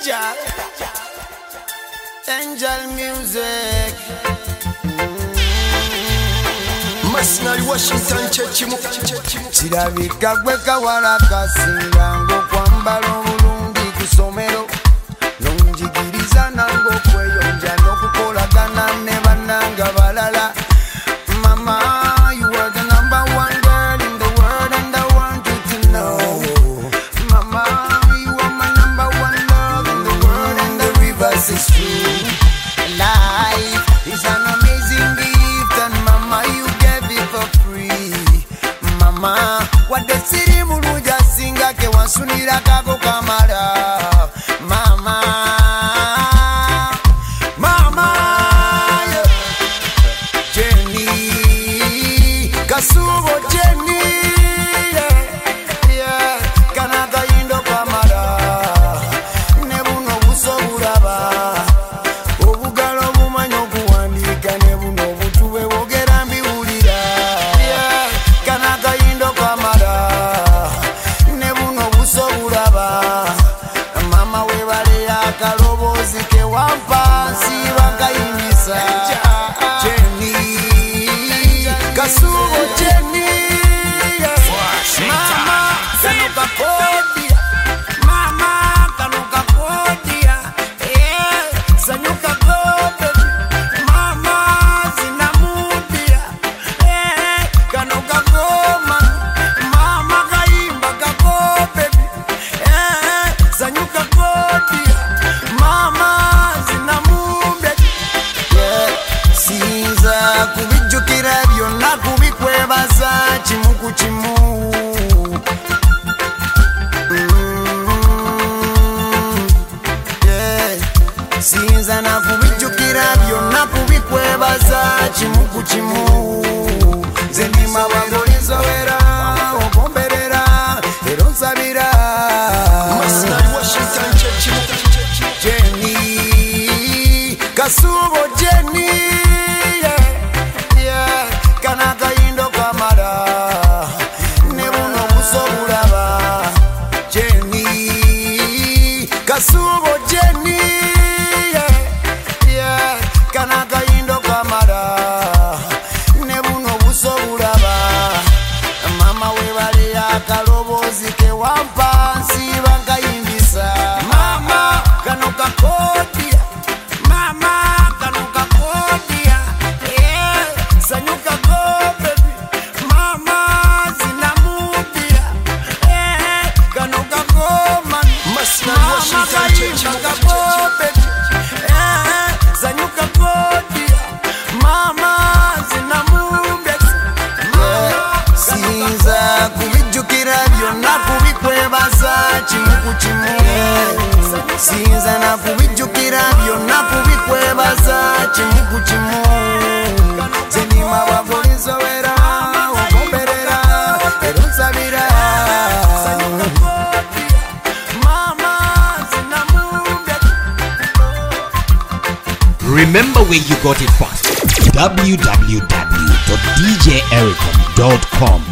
Angel music. Masnari Washington chechimu Chirabika gweka waraka singango kwambala obulungi kusomero nonjigiriza nango kweyonja n'okukolagana ne bannanga balala. Mama, you are the number one girl in the world and I want you to know. Mama, you are my number one love in the world and the reverse is true. Life is an amazing gift and mama you gave it for free. Mama, what the city muluja singa ke wansunira kako kamara. Mama, Kasubo Jenny, yeah, Kanaka Indo Kamara, Nebuno Buso Buraba, Obugalo Bumanyo Buandika, Nebuno Butuwe Wogerambi Udira, yeah, Kanaka Indo Kamara, Nebuno Buso Buraba, Mama Wevaria Karobo Zike Wampa, Sivanka Imisa, Jenny. Kasubo Jenny, Mama kanuka kodia, Mama kanuka kodia, sanyuka gobe, Mama zinamudia, kanuka goma, Mama kaimba kagobe, sanyuka kodia, Mama zinamudia, sinza kubijukira byonna kubikwebaza kimu ku kimu. Sinza na kubijukira byonna kubikwebaza kimu ku kimu. Nze ndima bagolizo era okomberera era onsabira. Masnari Washington chechimu Jenny, Kasubo Jenny, yeah, Kanaka Indo Kamara, Nebuno Buso Buraba, Jenny, Kasubo Jenny, yeah, Kanaka Indo Kamara, Nebuno Buso Buraba, Mama Webale Akarobo Zike Wampa, Sivanka Imbisa, Mama Kanuka Kodia, Mama kanuka kodia, sanyuka go baby, Mama zinamudia, kanuka go man, Masnari Washington chechimu go baby, sanyuka kodia, Mama zinamudia. Sinza kubijukira byonna kubikwebaza kimu ku kimu. Sinza na kubijukira byonna kubikwebaza kimu ku kimu. Zenima bagolizo era okomberera era onsabira. Remember where you got it first. www.djericom.com